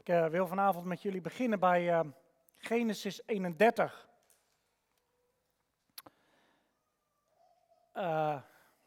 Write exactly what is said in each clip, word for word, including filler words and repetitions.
Ik uh, wil vanavond met jullie beginnen bij uh, Genesis eenendertig. Uh,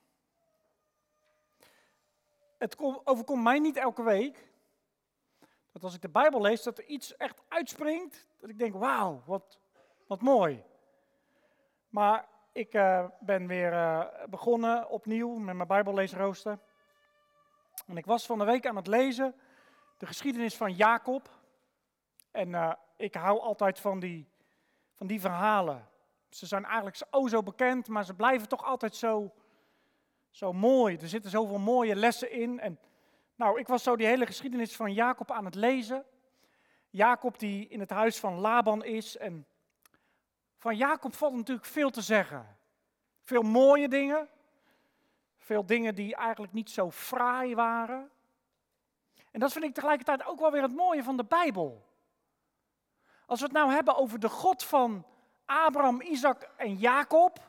het kom, overkomt mij niet elke week, dat als ik de Bijbel lees, dat er iets echt uitspringt, dat ik denk, wauw, wat, wat mooi. Maar ik uh, ben weer uh, begonnen opnieuw met mijn Bijbelleesrooster. En ik was van de week aan het lezen de geschiedenis van Jacob. En uh, ik hou altijd van die, van die verhalen. Ze zijn eigenlijk oh zo bekend, maar ze blijven toch altijd zo, zo mooi. Er zitten zoveel mooie lessen in. En nou, ik was zo die hele geschiedenis van Jacob aan het lezen. Jacob die in het huis van Laban is. En van Jacob valt natuurlijk veel te zeggen. Veel mooie dingen. Veel dingen die eigenlijk niet zo fraai waren. En dat vind ik tegelijkertijd ook wel weer het mooie van de Bijbel. Als we het nou hebben over de God van Abraham, Isaac en Jacob,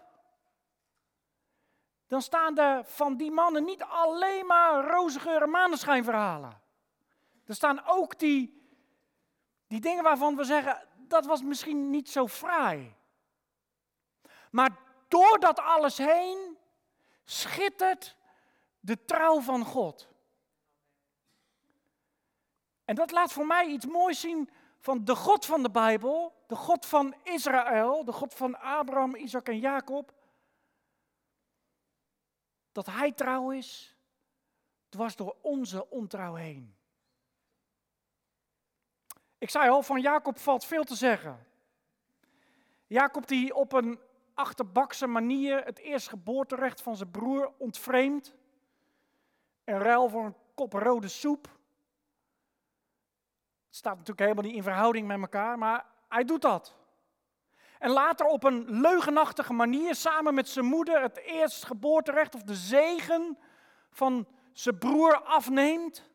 dan staan er van die mannen niet alleen maar roze geur en maneschijnverhalen. Er staan ook die, die dingen waarvan we zeggen, dat was misschien niet zo fraai. Maar door dat alles heen schittert de trouw van God. En dat laat voor mij iets moois zien van de God van de Bijbel, de God van Israël, de God van Abraham, Isaac en Jacob. Dat hij trouw is, dwars door onze ontrouw heen. Ik zei al, van Jacob valt veel te zeggen. Jacob die op een achterbakse manier het eerstgeboorterecht van zijn broer ontvreemdt. In ruil voor een kop rode soep. Het staat natuurlijk helemaal niet in verhouding met elkaar, maar hij doet dat. En later op een leugenachtige manier samen met zijn moeder het eerstgeboorterecht of de zegen van zijn broer afneemt.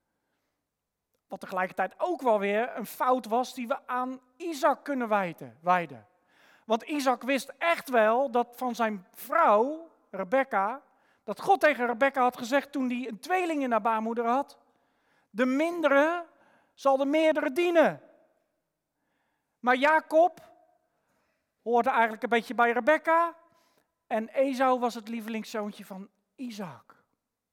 Wat tegelijkertijd ook wel weer een fout was die we aan Isaac kunnen wijden. Want Isaac wist echt wel dat van zijn vrouw, Rebekka, dat God tegen Rebekka had gezegd toen hij een tweeling in haar baarmoeder had, de mindere zal de meerdere dienen. Maar Jacob hoorde eigenlijk een beetje bij Rebekka en Esau was het lievelingszoontje van Isaac.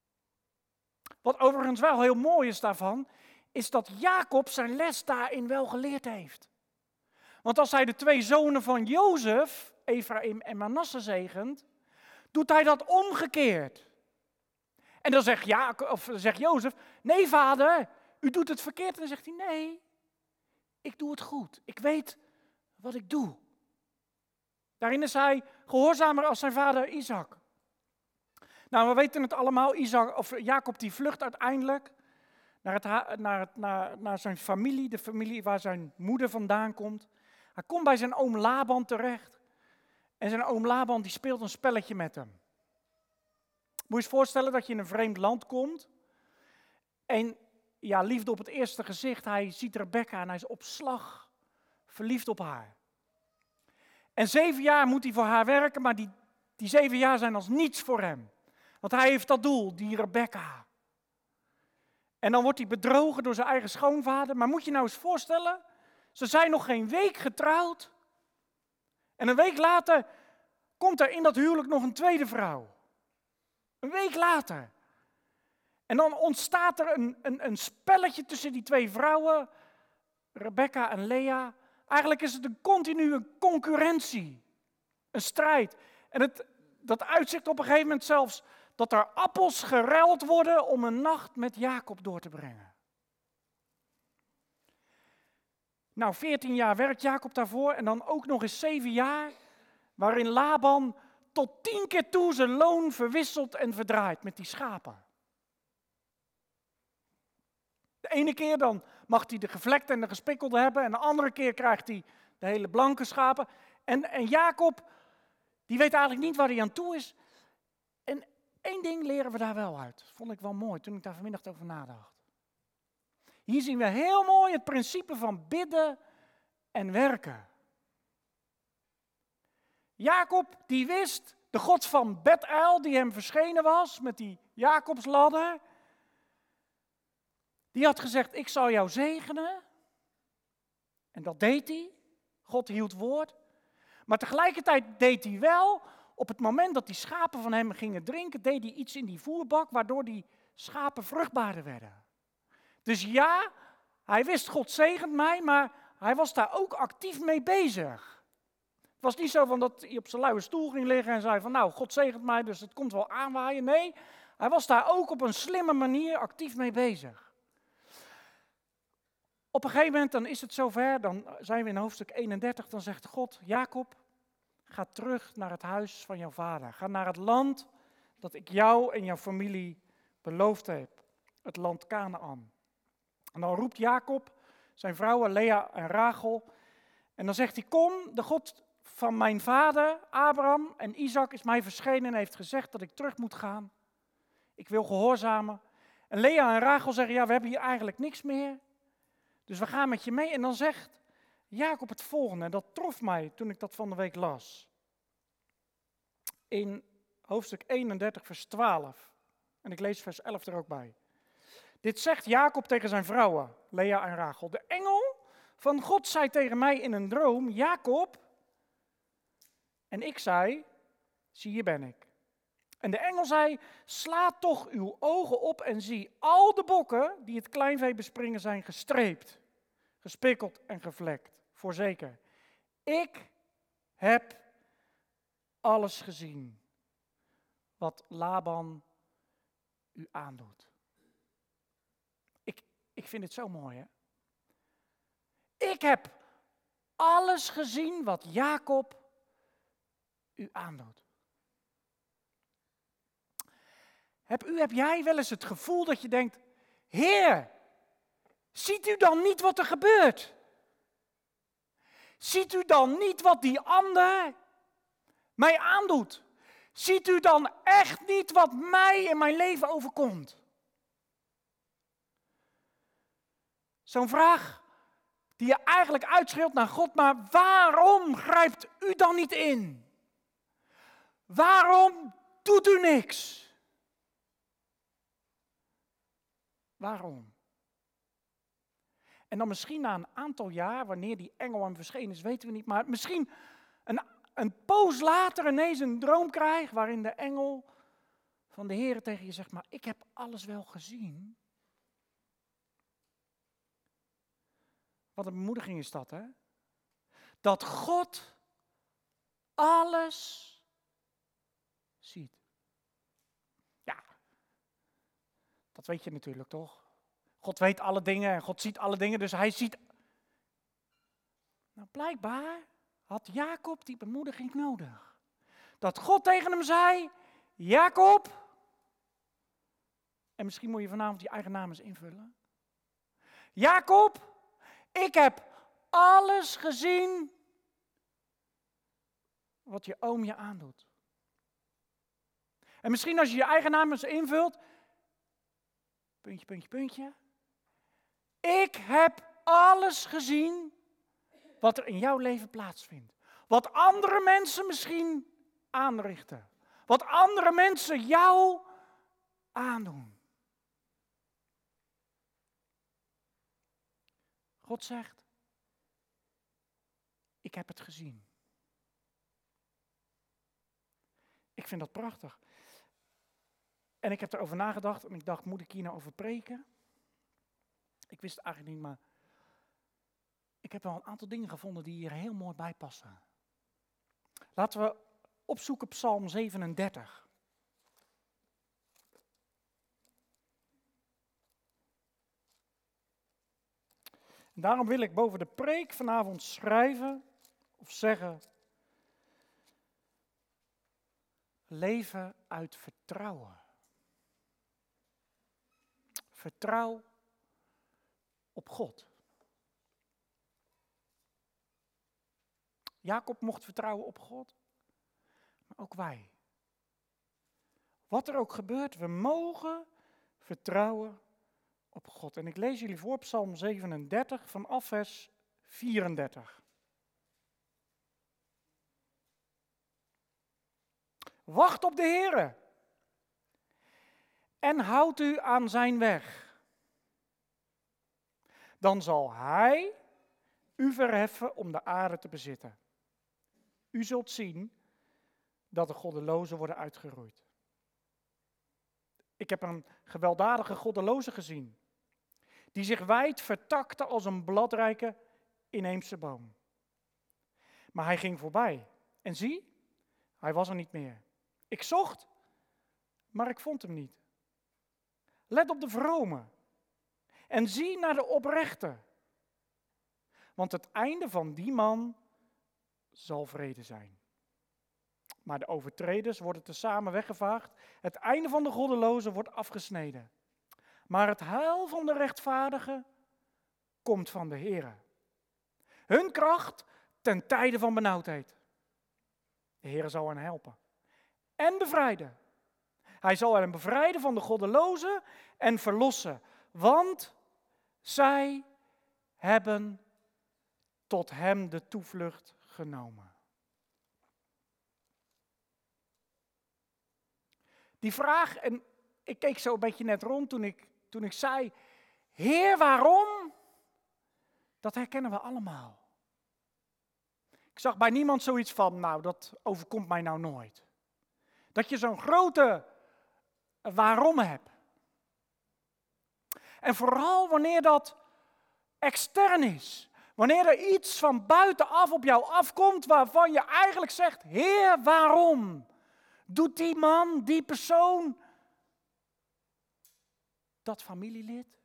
Wat overigens wel heel mooi is daarvan, is dat Jacob zijn les daarin wel geleerd heeft. Want als hij de twee zonen van Jozef, Efraïm en Manasse zegent, doet hij dat omgekeerd. En dan zegt, Jacob, of zegt Jozef, nee vader, u doet het verkeerd. En dan zegt hij, nee, ik doe het goed. Ik weet wat ik doe. Daarin is hij gehoorzamer als zijn vader Isaac. Nou, we weten het allemaal, Isaac, of Jacob die vlucht uiteindelijk naar, het, naar, het, naar, naar zijn familie, de familie waar zijn moeder vandaan komt. Hij komt bij zijn oom Laban terecht. En zijn oom Laban die speelt een spelletje met hem. Moet je je voorstellen dat je in een vreemd land komt. En ja, liefde op het eerste gezicht. Hij ziet Rebekka en hij is op slag verliefd op haar. En zeven jaar moet hij voor haar werken, maar die, die zeven jaar zijn als niets voor hem. Want hij heeft dat doel, die Rebekka. En dan wordt hij bedrogen door zijn eigen schoonvader. Maar moet je nou eens voorstellen, ze zijn nog geen week getrouwd. En een week later komt er in dat huwelijk nog een tweede vrouw. Een week later. En dan ontstaat er een, een, een spelletje tussen die twee vrouwen, Rebekka en Lea. Eigenlijk is het een continue concurrentie, een strijd. En het, dat uitzicht op een gegeven moment zelfs dat er appels geruild worden om een nacht met Jacob door te brengen. Nou, veertien jaar werkt Jacob daarvoor en dan ook nog eens zeven jaar, waarin Laban tot tien keer toe zijn loon verwisselt en verdraait met die schapen. De ene keer dan mag hij de gevlekte en de gespikkelde hebben en de andere keer krijgt hij de hele blanke schapen. En, en Jacob, die weet eigenlijk niet waar hij aan toe is. En één ding leren we daar wel uit. Dat vond ik wel mooi toen ik daar vanmiddag over nadacht. Hier zien we heel mooi het principe van bidden en werken. Jacob, die wist, de God van Bethel, die hem verschenen was met die Jacobsladder, Die had gezegd, ik zal jou zegenen. En dat deed hij. God hield woord. Maar tegelijkertijd deed hij wel, op het moment dat die schapen van hem gingen drinken, deed hij iets in die voerbak, waardoor die schapen vruchtbaarder werden. Dus ja, hij wist, God zegent mij, maar hij was daar ook actief mee bezig. Het was niet zo van dat hij op zijn luie stoel ging liggen en zei van nou, God zegent mij, dus het komt wel aanwaaien. Nee, hij was daar ook op een slimme manier actief mee bezig. Op een gegeven moment dan is het zover, dan zijn we in hoofdstuk eenendertig, dan zegt God, Jacob, ga terug naar het huis van jouw vader. Ga naar het land dat ik jou en jouw familie beloofd heb. Het land Kanaan. En dan roept Jacob zijn vrouwen Lea en Rachel. En dan zegt hij, kom, de God van mijn vader Abraham en Isaac is mij verschenen en heeft gezegd dat ik terug moet gaan. Ik wil gehoorzamen. En Lea en Rachel zeggen, ja, we hebben hier eigenlijk niks meer. Dus we gaan met je mee. En dan zegt Jacob het volgende. En dat trof mij toen ik dat van de week las. In hoofdstuk eenendertig, vers twaalf. En ik lees vers elf er ook bij. Dit zegt Jacob tegen zijn vrouwen, Lea en Rachel. De engel van God zei tegen mij in een droom, Jacob. En ik zei, zie hier ben ik. En de engel zei, sla toch uw ogen op en zie al de bokken die het kleinvee bespringen zijn gestreept, gespikkeld en gevlekt. Voorzeker, ik heb alles gezien wat Laban u aandoet. Ik, ik vind het zo mooi, hè? Ik heb alles gezien wat Jacob u aandoet. Heb, u, heb jij wel eens het gevoel dat je denkt, Heer, ziet u dan niet wat er gebeurt? Ziet u dan niet wat die ander mij aandoet? Ziet u dan echt niet wat mij in mijn leven overkomt? Zo'n vraag die je eigenlijk uitschreeuwt naar God, maar waarom grijpt u dan niet in? Waarom doet u niks? Waarom? En dan misschien na een aantal jaar, wanneer die engel hem verschenen is, weten we niet, maar misschien een, een poos later ineens een droom krijgt waarin de engel van de Heer tegen je zegt, maar ik heb alles wel gezien. Wat een bemoediging is dat, hè? Dat God alles ziet. Ja, dat weet je natuurlijk toch? God weet alle dingen en God ziet alle dingen, dus hij ziet. Nou, blijkbaar had Jacob die bemoediging nodig. Dat God tegen hem zei, Jacob, en misschien moet je vanavond je eigen naam eens invullen. Jacob, ik heb alles gezien wat je oom je aandoet. En misschien als je je eigen naam eens invult, puntje, puntje, puntje. Ik heb alles gezien wat er in jouw leven plaatsvindt. Wat andere mensen misschien aanrichten. Wat andere mensen jou aandoen. God zegt, ik heb het gezien. Ik vind dat prachtig. En ik heb erover nagedacht en ik dacht, moet ik hier nou over preken? Ik wist het eigenlijk niet, maar ik heb wel een aantal dingen gevonden die hier heel mooi bij passen. Laten we opzoeken Psalm zevenendertig. En daarom wil ik boven de preek vanavond schrijven of zeggen, leven uit vertrouwen. Vertrouw op God. Jacob mocht vertrouwen op God, maar ook wij. Wat er ook gebeurt, we mogen vertrouwen op God. En ik lees jullie voor Psalm zevenendertig vanaf vers vierendertig. Wacht op de Heere en houd u aan zijn weg. Dan zal hij u verheffen om de aarde te bezitten. U zult zien dat de goddelozen worden uitgeroeid. Ik heb een gewelddadige goddeloze gezien, die zich wijd vertakte als een bladrijke inheemse boom. Maar hij ging voorbij en zie, hij was er niet meer. Ik zocht, maar ik vond hem niet. Let op de vrome en zie naar de oprechte, want het einde van die man zal vrede zijn. Maar de overtreders worden tezamen weggevaagd. Het einde van de goddelozen wordt afgesneden. Maar het heil van de rechtvaardigen komt van de Heere. Hun kracht ten tijde van benauwdheid. De Heere zal hen helpen en bevrijden. Hij zal hen bevrijden van de goddelozen en verlossen, want zij hebben tot hem de toevlucht genomen. Die vraag, en ik keek zo een beetje net rond toen ik, toen ik zei, Heer, waarom? Dat herkennen we allemaal. Ik zag bij niemand zoiets van, nou, dat overkomt mij nou nooit. Dat je zo'n grote waarom hebt. En vooral wanneer dat extern is. Wanneer er iets van buitenaf op jou afkomt waarvan je eigenlijk zegt, Heer, waarom? Doet die man, die persoon, dat familielid?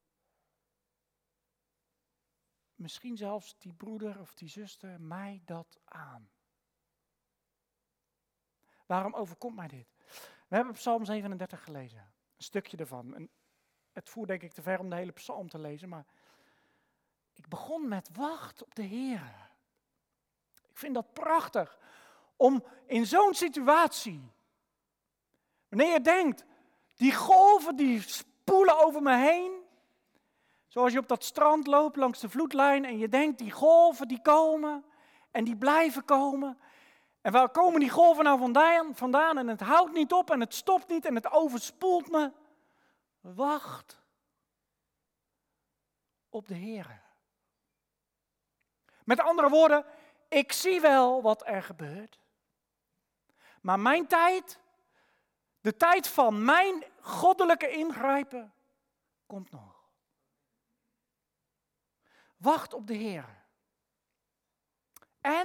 Misschien zelfs die broeder of die zuster mij dat aan. Waarom overkomt mij dit? We hebben Psalm zevenendertig gelezen, een stukje ervan. En het voert denk ik te ver om de hele psalm te lezen, maar ik begon met wacht op de Heer. Ik vind dat prachtig. Om in zo'n situatie, wanneer je denkt, die golven die spoelen over me heen, zoals je op dat strand loopt langs de vloedlijn en je denkt, die golven die komen en die blijven komen. En waar komen die golven nou vandaan, vandaan en het houdt niet op en het stopt niet en het overspoelt me. Wacht op de Heer. Met andere woorden, ik zie wel wat er gebeurt. Maar mijn tijd, de tijd van mijn goddelijke ingrijpen, komt nog. Wacht op de Heer. En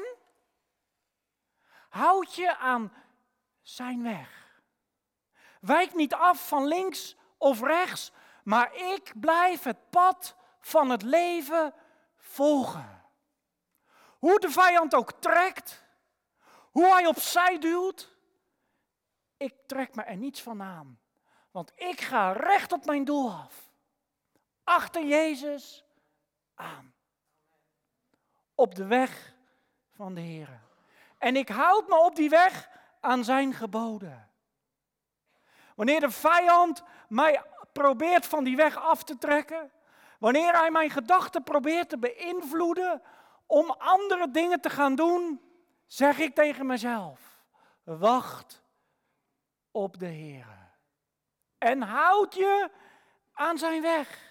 houd je aan zijn weg. Wijk niet af van links of rechts, maar ik blijf het pad van het leven volgen. Hoe de vijand ook trekt, hoe hij opzij duwt, ik trek me er niets van aan. Want ik ga recht op mijn doel af. Achter Jezus aan. Op de weg van de Heer. En ik houd me op die weg aan zijn geboden. Wanneer de vijand mij probeert van die weg af te trekken, wanneer hij mijn gedachten probeert te beïnvloeden om andere dingen te gaan doen, zeg ik tegen mezelf, wacht op de Heer. En houd je aan zijn weg.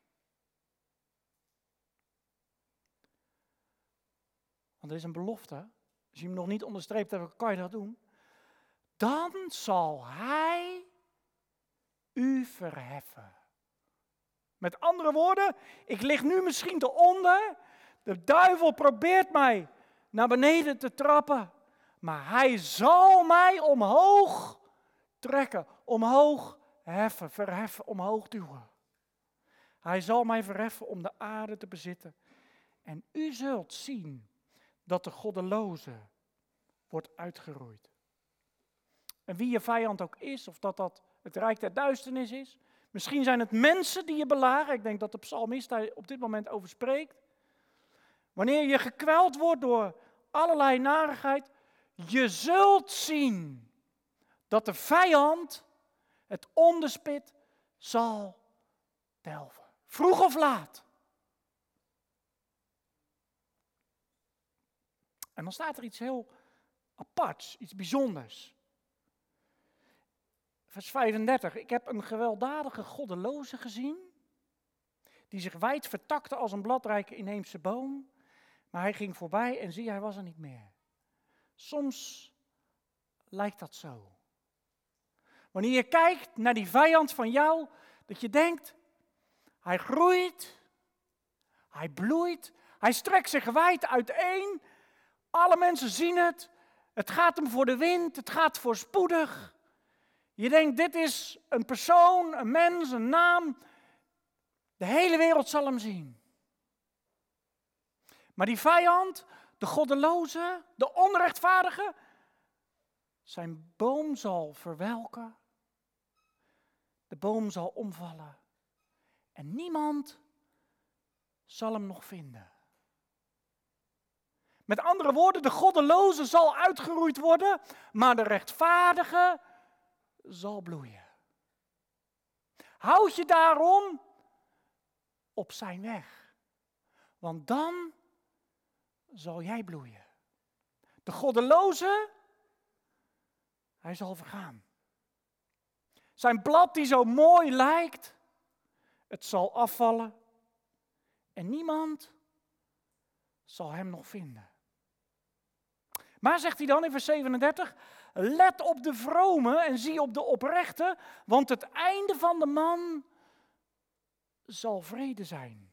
Want er is een belofte. Als je hem nog niet onderstreept hebt, kan je dat doen. Dan zal hij u verheffen. Met andere woorden, ik lig nu misschien te onder. De duivel probeert mij naar beneden te trappen. Maar hij zal mij omhoog trekken, omhoog heffen, verheffen, omhoog duwen. Hij zal mij verheffen om de aarde te bezitten. En u zult zien dat de goddeloze wordt uitgeroeid. En wie je vijand ook is, of dat dat het rijk der duisternis is. Misschien zijn het mensen die je belagen. Ik denk dat de psalmist daar op dit moment over spreekt. Wanneer je gekweld wordt door allerlei narigheid. Je zult zien dat de vijand het onderspit zal delven. Vroeg of laat. En dan staat er iets heel aparts, iets bijzonders. Vers vijfendertig. Ik heb een gewelddadige goddeloze gezien, die zich wijd vertakte als een bladrijke inheemse boom. Maar hij ging voorbij en zie, hij was er niet meer. Soms lijkt dat zo. Wanneer je kijkt naar die vijand van jou, dat je denkt, hij groeit, hij bloeit, hij strekt zich wijd uiteen. Alle mensen zien het, het gaat hem voor de wind, het gaat voorspoedig. Je denkt, dit is een persoon, een mens, een naam. De hele wereld zal hem zien. Maar die vijand, de goddeloze, de onrechtvaardige, zijn boom zal verwelken. De boom zal omvallen. En niemand zal hem nog vinden. Met andere woorden, de goddeloze zal uitgeroeid worden, maar de rechtvaardige zal bloeien. Houd je daarom op zijn weg. Want dan zal jij bloeien. De goddeloze, hij zal vergaan. Zijn blad die zo mooi lijkt, het zal afvallen. En niemand zal hem nog vinden. Maar zegt hij dan in vers zevenendertig, let op de vrome en zie op de oprechte, want het einde van de man zal vrede zijn.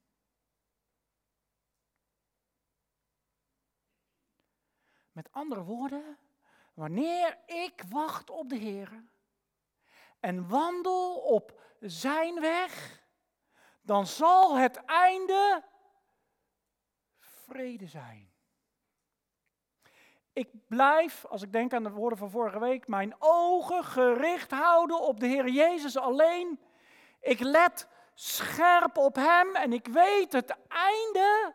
Met andere woorden, wanneer ik wacht op de Heer en wandel op zijn weg, dan zal het einde vrede zijn. Ik blijf, als ik denk aan de woorden van vorige week, mijn ogen gericht houden op de Heer Jezus alleen. Ik let scherp op hem en ik weet het einde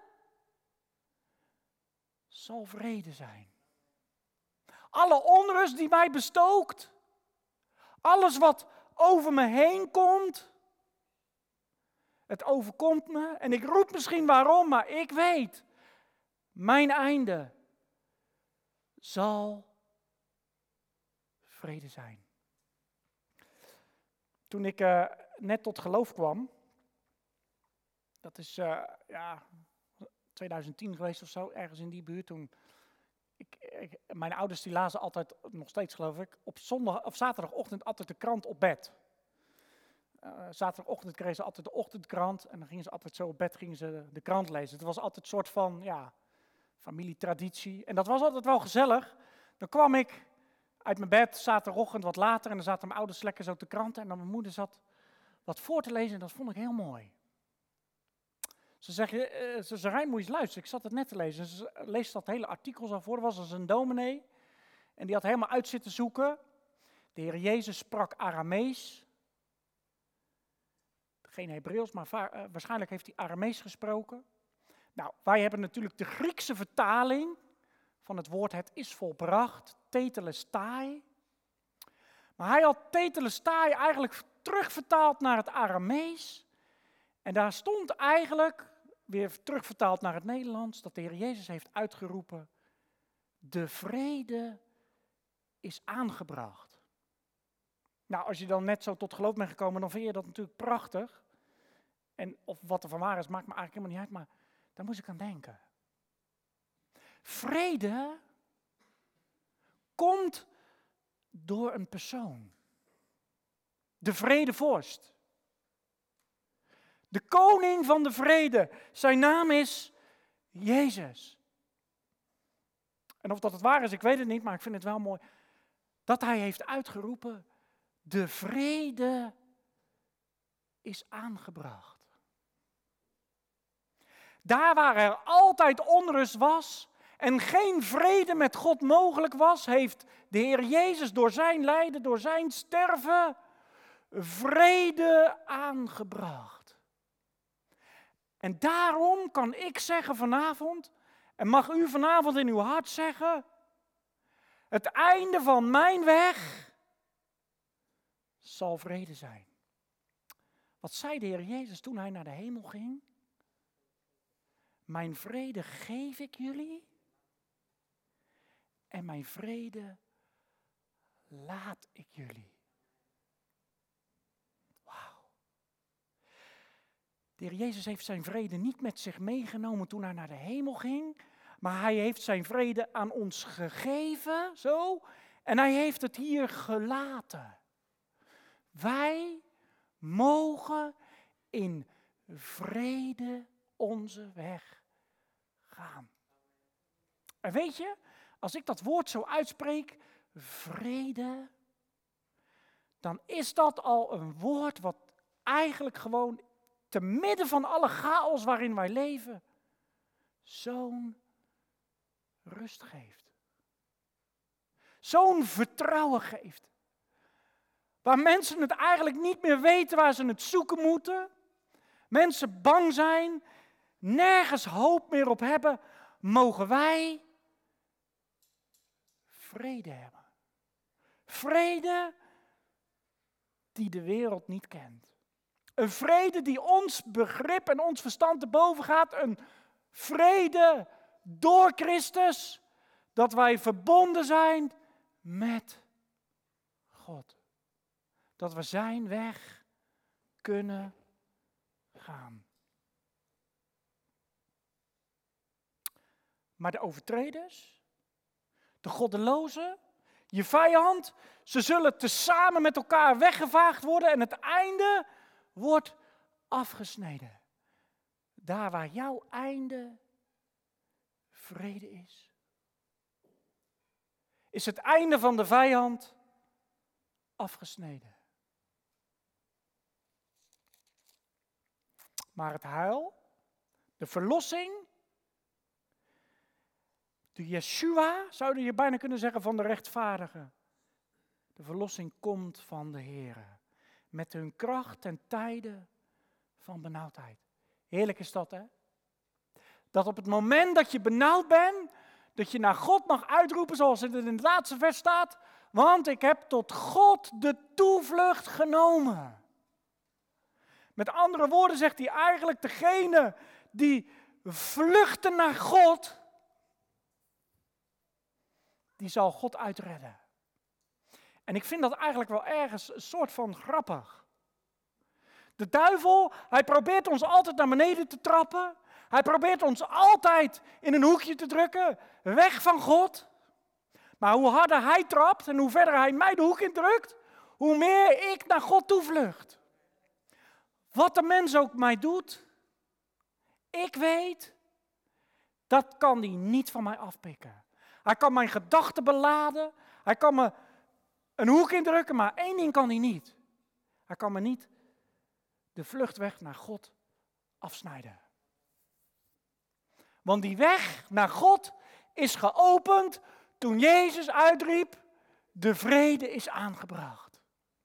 zal vrede zijn. Alle onrust die mij bestookt, alles wat over me heen komt, het overkomt me en ik roep misschien waarom, maar ik weet, mijn einde zal vrede zijn. Toen ik uh, net tot geloof kwam, dat is uh, ja, twintig tien geweest of zo, ergens in die buurt, toen ik, ik, mijn ouders die lazen altijd, nog steeds geloof ik, op zondag of zaterdagochtend altijd de krant op bed. Uh, zaterdagochtend kregen ze altijd de ochtendkrant en dan gingen ze altijd zo op bed gingen ze de krant lezen. Het was altijd een soort van ja, familietraditie en dat was altijd wel gezellig. Dan kwam ik uit mijn bed zaterdagochtend wat later en dan zaten mijn ouders lekker zo te kranten en dan mijn moeder zat wat voor te lezen en dat vond ik heel mooi. Ze zeggen, uh, ze zei, Rijn, moet je eens luisteren, ik zat het net te lezen. Ze leest dat hele artikel zo voor, er was als een dominee en die had helemaal uit zitten zoeken. De Heer Jezus sprak Aramees. Geen Hebreeuws, maar va- uh, waarschijnlijk heeft hij Aramees gesproken. Nou, wij hebben natuurlijk de Griekse vertaling van het woord het is volbracht, tetelestai. Maar hij had tetelestai eigenlijk terugvertaald naar het Aramees. En daar stond eigenlijk, weer terugvertaald naar het Nederlands, dat de Heer Jezus heeft uitgeroepen, de vrede is aangebracht. Nou, als je dan net zo tot geloof bent gekomen, dan vind je dat natuurlijk prachtig. En of wat er van waar is, maakt me eigenlijk helemaal niet uit, maar daar moest ik aan denken. Vrede komt door een persoon. De vredevorst. De koning van de vrede. Zijn naam is Jezus. En of dat het waar is, ik weet het niet, maar ik vind het wel mooi. Dat hij heeft uitgeroepen, de vrede is aangebracht. Daar waar er altijd onrust was en geen vrede met God mogelijk was, heeft de Heer Jezus door zijn lijden, door zijn sterven, vrede aangebracht. En daarom kan ik zeggen vanavond, en mag u vanavond in uw hart zeggen, het einde van mijn weg zal vrede zijn. Wat zei de Heer Jezus toen hij naar de hemel ging? Mijn vrede geef ik jullie en mijn vrede laat ik jullie. Wauw. De Heer Jezus heeft zijn vrede niet met zich meegenomen toen hij naar de hemel ging, maar hij heeft zijn vrede aan ons gegeven, zo, en hij heeft het hier gelaten. Wij mogen in vrede onze weg gaan. En weet je, als ik dat woord zo uitspreek, vrede, dan is dat al een woord wat eigenlijk gewoon te midden van alle chaos waarin wij leven, zo'n rust geeft. Zo'n vertrouwen geeft. Waar mensen het eigenlijk niet meer weten waar ze het zoeken moeten. Mensen bang zijn, nergens hoop meer op hebben, mogen wij vrede hebben. Vrede die de wereld niet kent. Een vrede die ons begrip en ons verstand te boven gaat. Een vrede door Christus, dat wij verbonden zijn met God. Dat we zijn weg kunnen gaan. Maar de overtreders, de goddelozen, je vijand, ze zullen tezamen met elkaar weggevaagd worden en het einde wordt afgesneden. Daar waar jouw einde vrede is, is het einde van de vijand afgesneden. Maar het heil, de verlossing, de Yeshua, zouden je bijna kunnen zeggen, van de rechtvaardigen. De verlossing komt van de Heere, met hun kracht ten tijde van benauwdheid. Heerlijk is dat, hè? Dat op het moment dat je benauwd bent, dat je naar God mag uitroepen, zoals het in het laatste vers staat, want ik heb tot God de toevlucht genomen. Met andere woorden zegt hij eigenlijk, degene die vluchten naar God, die zal God uitredden. En ik vind dat eigenlijk wel ergens een soort van grappig. De duivel, hij probeert ons altijd naar beneden te trappen. Hij probeert ons altijd in een hoekje te drukken, weg van God. Maar hoe harder hij trapt en hoe verder hij mij de hoek in drukt, hoe meer ik naar God toevlucht. Wat de mens ook mij doet, ik weet, dat kan hij niet van mij afpikken. Hij kan mijn gedachten beladen, hij kan me een hoek indrukken, maar één ding kan hij niet. Hij kan me niet de vluchtweg naar God afsnijden. Want die weg naar God is geopend toen Jezus uitriep, de vrede is aangebracht.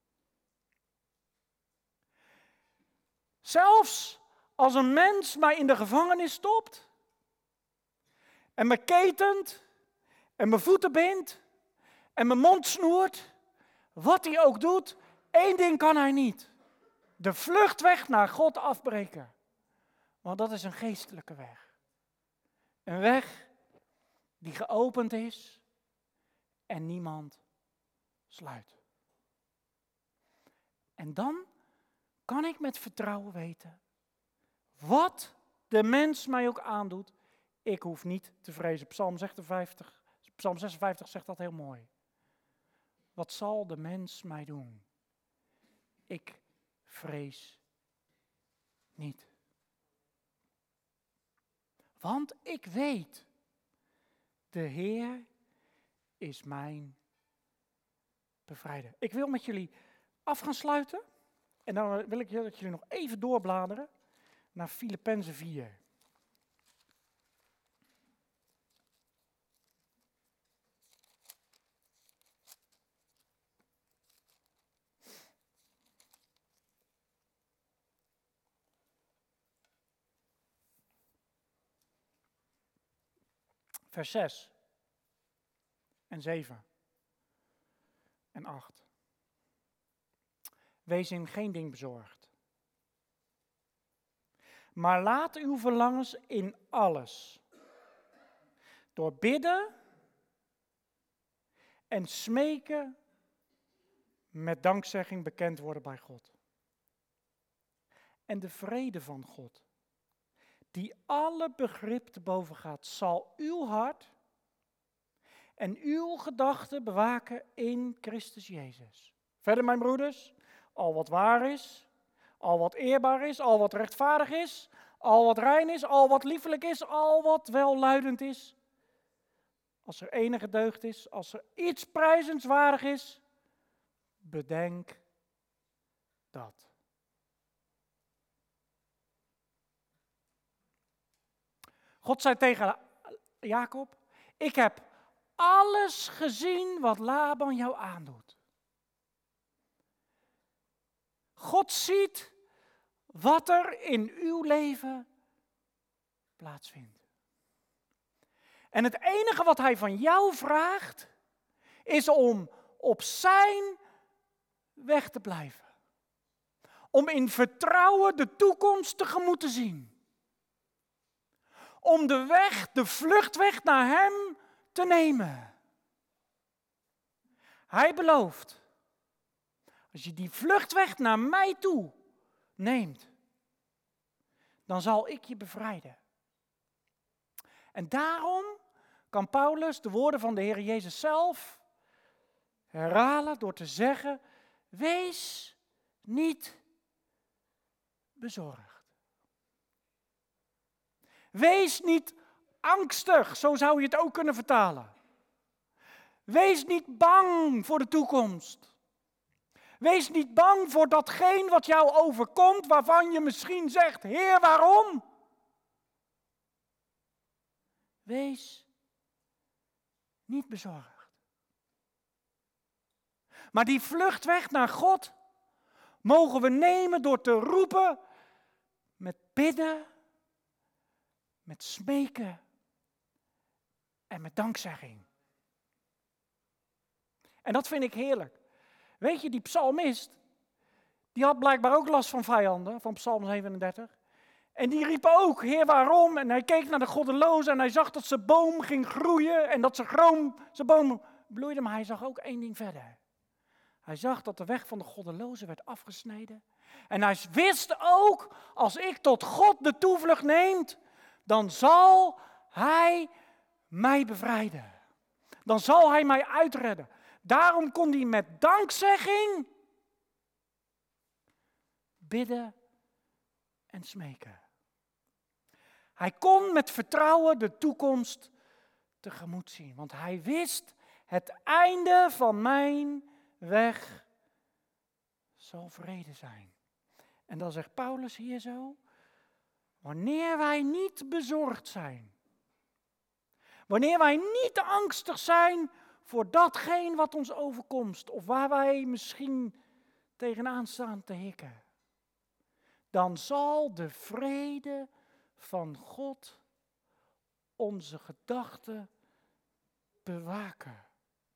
Zelfs als een mens mij in de gevangenis stopt en me ketent en mijn voeten bindt en mijn mond snoert, wat hij ook doet, één ding kan hij niet. De vluchtweg naar God afbreken. Want dat is een geestelijke weg. Een weg die geopend is en niemand sluit. En dan kan ik met vertrouwen weten, wat de mens mij ook aandoet, ik hoef niet te vrezen. Psalm zesenvijftig, Psalm zesenvijftig zegt dat heel mooi. Wat zal de mens mij doen? Ik vrees niet. Want ik weet, de Heer is mijn bevrijder. Ik wil met jullie af gaan sluiten. En dan wil ik dat jullie nog even doorbladeren naar Filippenzen vier. Vers zes en zeven en acht. Wees in geen ding bezorgd. Maar laat uw verlangens in alles, door bidden en smeken, met dankzegging bekend worden bij God. en de vrede van God, die alle begrip te boven gaat, zal uw hart en uw gedachten bewaken in Christus Jezus. Verder, mijn broeders, al wat waar is, al wat eerbaar is, al wat rechtvaardig is, al wat rein is, al wat liefelijk is, al wat welluidend is, als er enige deugd is, als er iets prijzenswaardig is, bedenk dat. God zei tegen Jacob, ik heb alles gezien wat Laban jou aandoet. God ziet wat er in uw leven plaatsvindt. En het enige wat hij van jou vraagt, is om op zijn weg te blijven. Om in vertrouwen de toekomst tegemoet te zien. Om de weg, de vluchtweg naar hem te nemen. Hij belooft, als je die vluchtweg naar mij toe neemt, dan zal ik je bevrijden. En daarom kan Paulus de woorden van de Heer Jezus zelf herhalen door te zeggen, wees niet bezorgd. Wees niet angstig, zo zou je het ook kunnen vertalen. Wees niet bang voor de toekomst. Wees niet bang voor datgene wat jou overkomt, waarvan je misschien zegt, Heer, waarom? Wees niet bezorgd. Maar die vluchtweg naar God mogen we nemen door te roepen met bidden, met smeken en met dankzegging. En dat vind ik heerlijk. Weet je, die psalmist, die had blijkbaar ook last van vijanden, van Psalm zevenendertig. En die riep ook, Heer, waarom? En hij keek naar de goddelozen en hij zag dat zijn boom ging groeien en dat zijn, groom, zijn boom bloeide. Maar hij zag ook één ding verder. Hij zag dat de weg van de goddelozen werd afgesneden. En hij wist ook, als ik tot God de toevlucht neem, dan zal hij mij bevrijden. Dan zal hij mij uitredden. Daarom kon hij met dankzegging bidden en smeken. Hij kon met vertrouwen de toekomst tegemoet zien. Want hij wist, het einde van mijn weg zal vrede zijn. En dan zegt Paulus hier zo, wanneer wij niet bezorgd zijn. Wanneer wij niet angstig zijn voor datgene wat ons overkomt. Of waar wij misschien tegenaan staan te hikken. Dan zal de vrede van God onze gedachten bewaken.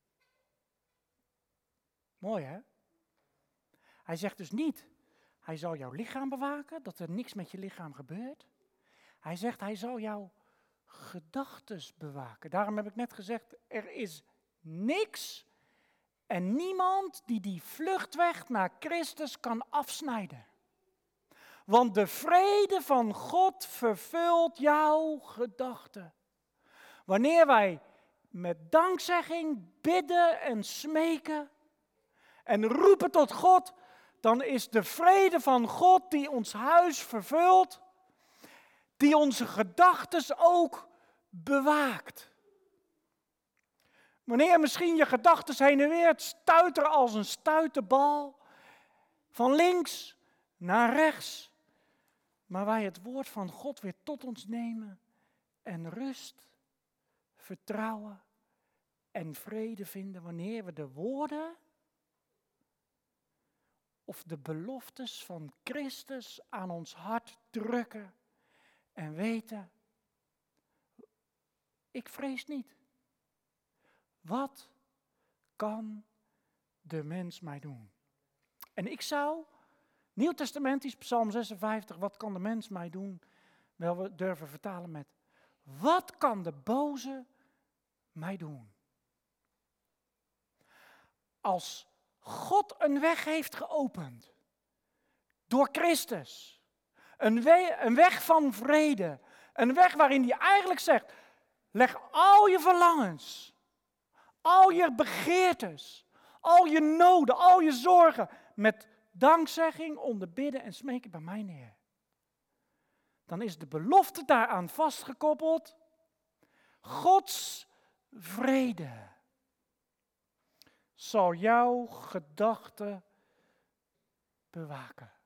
Mooi hè? Hij zegt dus niet, hij zal jouw lichaam bewaken, dat er niks met je lichaam gebeurt. Hij zegt, hij zal jouw gedachten bewaken. Daarom heb ik net gezegd, er is niks en niemand die die vluchtweg naar Christus kan afsnijden. Want de vrede van God vervult jouw gedachten. Wanneer wij met dankzegging bidden en smeken en roepen tot God, dan is de vrede van God die ons huis vervult, die onze gedachten ook bewaakt. Wanneer misschien je gedachten heen en weer stuiteren als een stuiterbal, van links naar rechts, maar wij het woord van God weer tot ons nemen en rust, vertrouwen en vrede vinden wanneer we de woorden of de beloftes van Christus aan ons hart drukken en weten, ik vrees niet. Wat kan de mens mij doen? En ik zou, Nieuwtestamentisch, Psalm zesenvijftig, wat kan de mens mij doen? Wel, we durven vertalen met, wat kan de boze mij doen? Als God een weg heeft geopend, door Christus, Een, we- een weg van vrede. Een weg waarin hij eigenlijk zegt, leg al je verlangens, al je begeertes, al je noden, al je zorgen met dankzegging onder bidden en smeken bij mij neer. Dan is de belofte daaraan vastgekoppeld. Gods vrede zal jouw gedachten bewaken.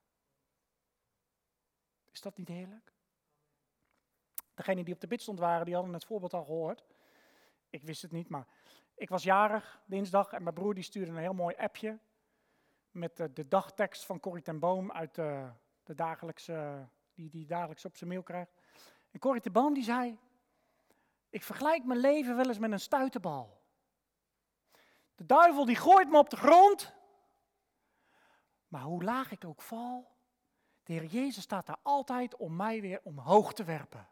Is dat niet heerlijk? Degenen die op de bidstond waren, die hadden het voorbeeld al gehoord. Ik wist het niet, maar ik was jarig dinsdag en mijn broer die stuurde een heel mooi appje met de, de dagtekst van Corrie ten Boom uit de, de dagelijkse, die hij dagelijks op zijn mail krijgt. En Corrie ten Boom die zei, ik vergelijk mijn leven wel eens met een stuiterbal. De duivel die gooit me op de grond, maar hoe laag ik ook val, de Heer Jezus staat daar altijd om mij weer omhoog te werpen.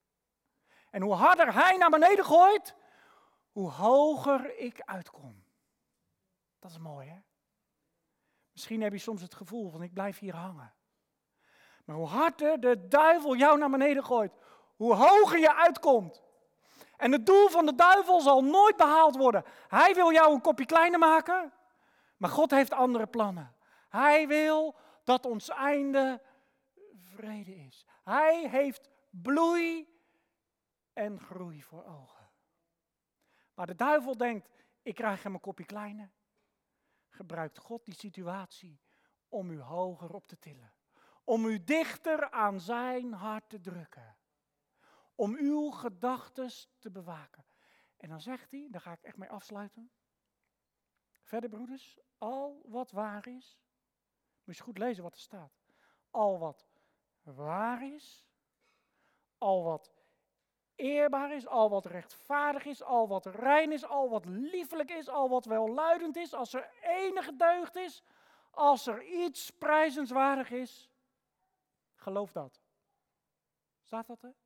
En hoe harder hij naar beneden gooit, hoe hoger ik uitkom. Dat is mooi, hè? Misschien heb je soms het gevoel van ik blijf hier hangen. Maar hoe harder de duivel jou naar beneden gooit, hoe hoger je uitkomt. En het doel van de duivel zal nooit behaald worden. Hij wil jou een kopje kleiner maken, maar God heeft andere plannen. Hij wil dat ons einde vrede is. Hij heeft bloei en groei voor ogen. Maar de duivel denkt, ik krijg hem een kopje kleiner. Gebruikt God die situatie om u hoger op te tillen. Om u dichter aan zijn hart te drukken. Om uw gedachten te bewaken. En dan zegt hij, daar ga ik echt mee afsluiten. Verder broeders, al wat waar is. Moet je eens goed lezen wat er staat. Al wat waar is. Al wat eerbaar is, al wat rechtvaardig is, al wat rein is, al wat liefelijk is, al wat welluidend is, als er enige deugd is, als er iets prijzenswaardig is, geloof dat. Staat dat er?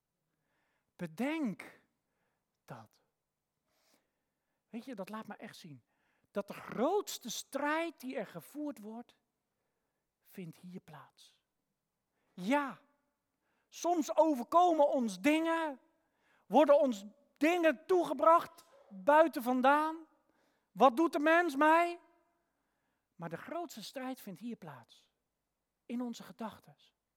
Bedenk dat. Weet je, dat laat me echt zien. Dat de grootste strijd die er gevoerd wordt, vindt hier plaats. Ja. Soms overkomen ons dingen, worden ons dingen toegebracht buiten vandaan. Wat doet de mens mij? Maar de grootste strijd vindt hier plaats. In onze gedachten.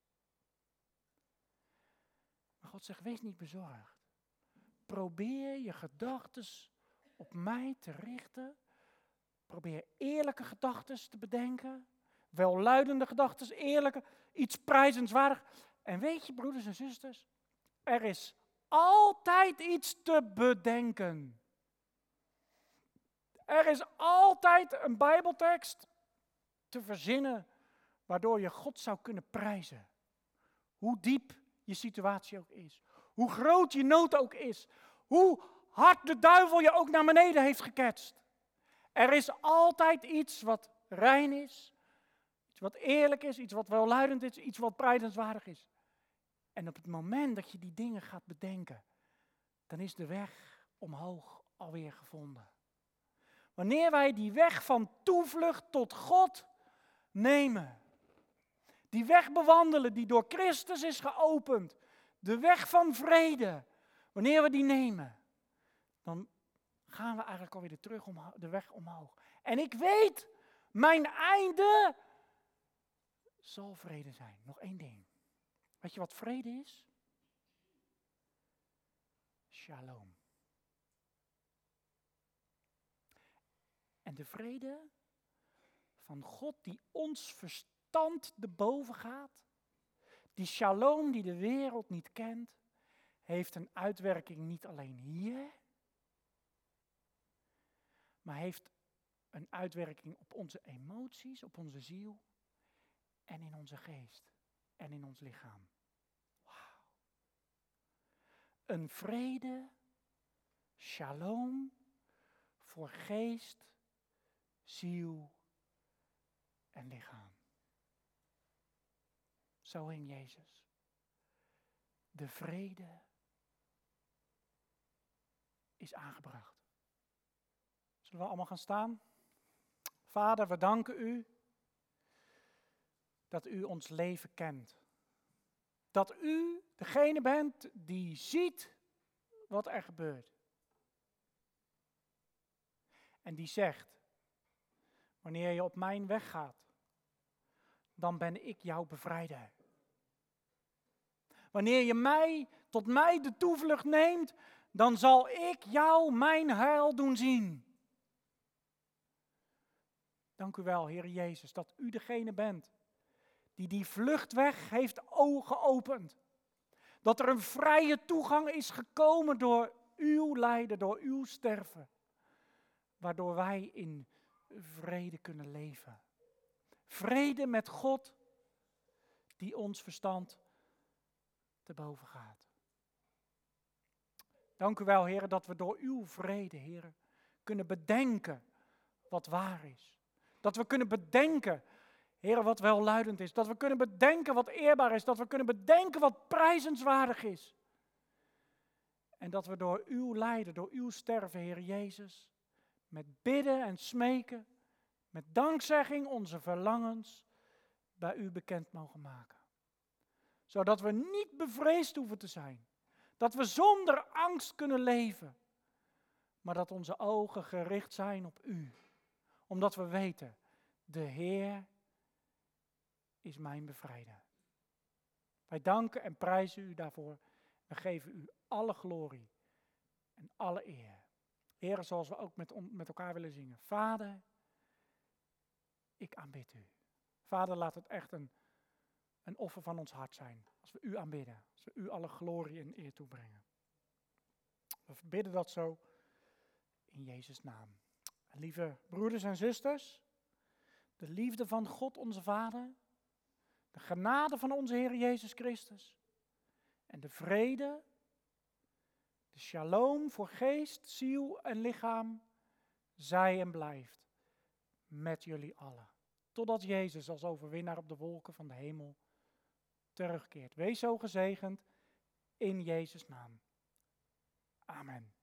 Maar God zegt, wees niet bezorgd. Probeer je gedachten op mij te richten. Probeer eerlijke gedachten te bedenken. Welluidende gedachten, eerlijke, iets prijzenswaardig. En weet je, broeders en zusters, er is altijd iets te bedenken. Er is altijd een Bijbeltekst te verzinnen, waardoor je God zou kunnen prijzen. Hoe diep je situatie ook is. Hoe groot je nood ook is. Hoe hard de duivel je ook naar beneden heeft geketst. Er is altijd iets wat rein is. Iets wat eerlijk is, iets wat welluidend is, iets wat prijzenswaardig is. En op het moment dat je die dingen gaat bedenken, dan is de weg omhoog alweer gevonden. Wanneer wij die weg van toevlucht tot God nemen, die weg bewandelen die door Christus is geopend, de weg van vrede, wanneer we die nemen, dan gaan we eigenlijk alweer de, terug omho- de weg omhoog. En ik weet, mijn einde zal vrede zijn. Nog één ding. Weet je wat vrede is? Shalom. En de vrede van God die ons verstand te boven gaat, die shalom die de wereld niet kent, heeft een uitwerking niet alleen hier, maar heeft een uitwerking op onze emoties, op onze ziel en in onze geest en in ons lichaam. Wauw. Een vrede, shalom, voor geest, ziel en lichaam. Zo hing Jezus. De vrede is aangebracht. Zullen we allemaal gaan staan? Vader, we danken u dat u ons leven kent. dat u degene bent die ziet wat er gebeurt. En die zegt, wanneer je op mijn weg gaat, dan ben ik jouw bevrijder. Wanneer je mij, tot mij de toevlucht neemt, dan zal ik jou mijn heil doen zien. Dank u wel, Heer Jezus, dat u degene bent die die vluchtweg heeft geopend. Dat er een vrije toegang is gekomen door uw lijden, door uw sterven. Waardoor wij in vrede kunnen leven. Vrede met God, die ons verstand te boven gaat. Dank u wel, Heer, dat we door uw vrede, Heer, kunnen bedenken wat waar is. Dat we kunnen bedenken, Heer, wat welluidend is. Dat we kunnen bedenken wat eerbaar is. Dat we kunnen bedenken wat prijzenswaardig is. En dat we door uw lijden, door uw sterven, Heer Jezus, met bidden en smeken, met dankzegging onze verlangens bij u bekend mogen maken. Zodat we niet bevreesd hoeven te zijn. Dat we zonder angst kunnen leven. Maar dat onze ogen gericht zijn op u. Omdat we weten, de Heer is mijn bevrijder. Wij danken en prijzen u daarvoor. We geven u alle glorie en alle eer. Heer, zoals we ook met, met elkaar willen zingen. Vader, ik aanbid u. Vader, laat het echt een, een offer van ons hart zijn. Als we u aanbidden. Als we u alle glorie en eer toebrengen. We bidden dat zo in Jezus' naam. En lieve broeders en zusters. De liefde van God onze Vader. De genade van onze Heer Jezus Christus. En de vrede. De shalom voor geest, ziel en lichaam. Zij en blijft met jullie allen. Totdat Jezus als overwinnaar op de wolken van de hemel terugkeert. Wees zo gezegend in Jezus' naam. Amen.